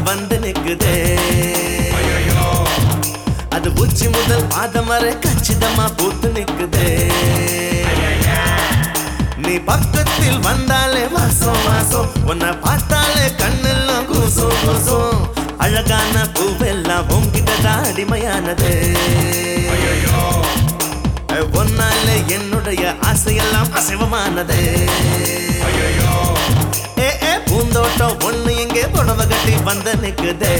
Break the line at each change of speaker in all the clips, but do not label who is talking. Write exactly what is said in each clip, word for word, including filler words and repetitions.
வந்து நிக்குதே. அது உச்சி முதல் பாதம் வரை கச்சிதமா பூத்து நிக்குதே. நீ பக்கத்தில் வந்தாலே வாசம் வாசம், உன்னை பார்த்தாலே கண்ணெல்லாம் கூசும் கூசும். அழகான பூவெல்லாம் உன்கிட்டதான் அடிமையானது. ஒன்னாலே என்னுடைய ஆசையெல்லாம் அசைவமானது. ஏ ஏ பூந்தோட்டம் ஒண்ணு இங்கே புடவை கட்டி வந்து நிக்குதே.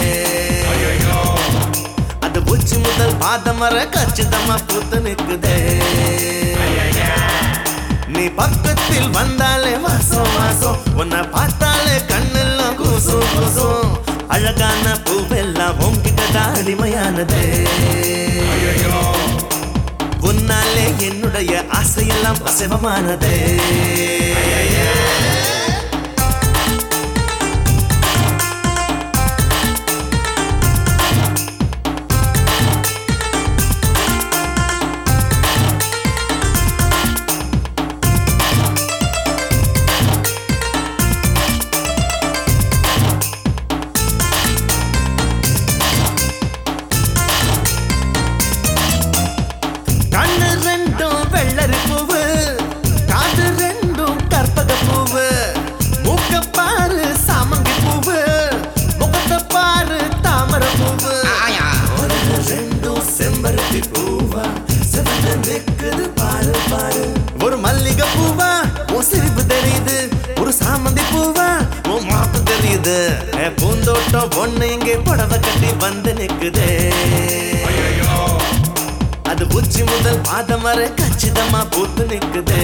அது உச்சி முதல் பாதம் வரை கச்சிதமா பூத்து நிக்குதே. நீ பக்கத்தில் வந்தாலே வாசம் வாசம், உன்னை பார்த்தாலே கண்ணெல்லாம் கூசும் கூசும். அழகான பூவெல்லாம் உன்கிட்டதான் அடிமையானது. உன்னாலே என்னுடைய ஆசையெல்லாம் அசைவமானது. ஒரு மல்லிகை பூவா உன் சிரிப்பு தெரியுது, ஒரு சாமந்தி பூவா உன் மாப்பு தெரியுது. பூந்தோட்டம் பொண்ணு இங்கே புடவை கட்டி வந்து நிக்குதே. அது உச்சி முதல் பாதம் வரை கச்சிதமா பூத்து நிக்குதே.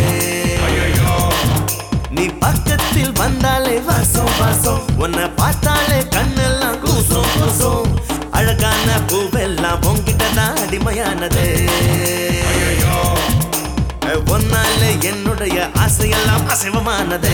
நீ பக்கத்தில் வந்தாலே வாசம் வாசம், உன்னை பார்த்தாலே கண்ணெல்லாம் கூசும் கூசும். அழகான பூவெல்லாம் உன்கிட்டதான் அடிமையானது. ஒன்னாலே என்னுடைய ஆசையெல்லாம் அசைவமானது.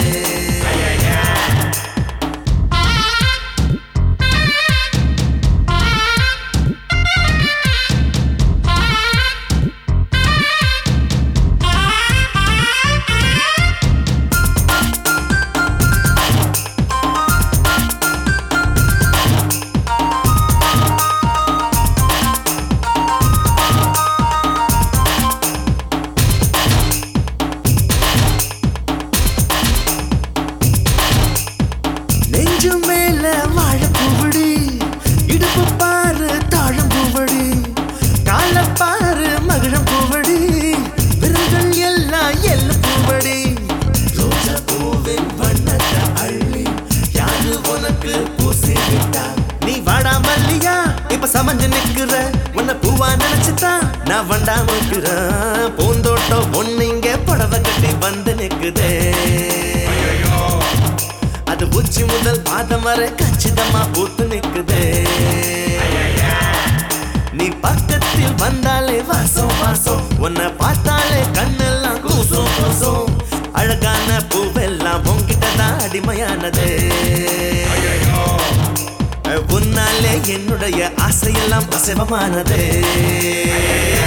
மேல வாழப்பூவடி, இடுப்பு பாரு தாழம் பூவடி, கால பாரு மகிழம் பூவடி, விரல்கள் எல்லாம் எல்லு பூவடி. ரோஜா பூவின் வண்ணத்தை அள்ளி யாரு உனக்கு பூசி விட்டா? நீ வாடா மல்லியா இப்ப சமஞ்சு நிக்கிற, உன்னை பூவா நினைச்சுதான் நான் வண்டாம இருக்கிறேன். பூந்தோட்டம் ஒண்ணு இங்க புடவை கட்டி வந்து நிக்குதே. அது உச்சி முதல் பாதம் வரை கச்சிதமா பூத்து நிக்குதே. நீ பக்கத்தில் வந்தாலே வாசம் வாசம், உன்னை பார்த்தாலே கண்ணெல்லாம் கூசும் கூசும். அழகான பூவெல்லாம் உன்கிட்டதான் அடிமையானது. உன்னாலே என்னுடைய ஆசையெல்லாம் அசைவமானது.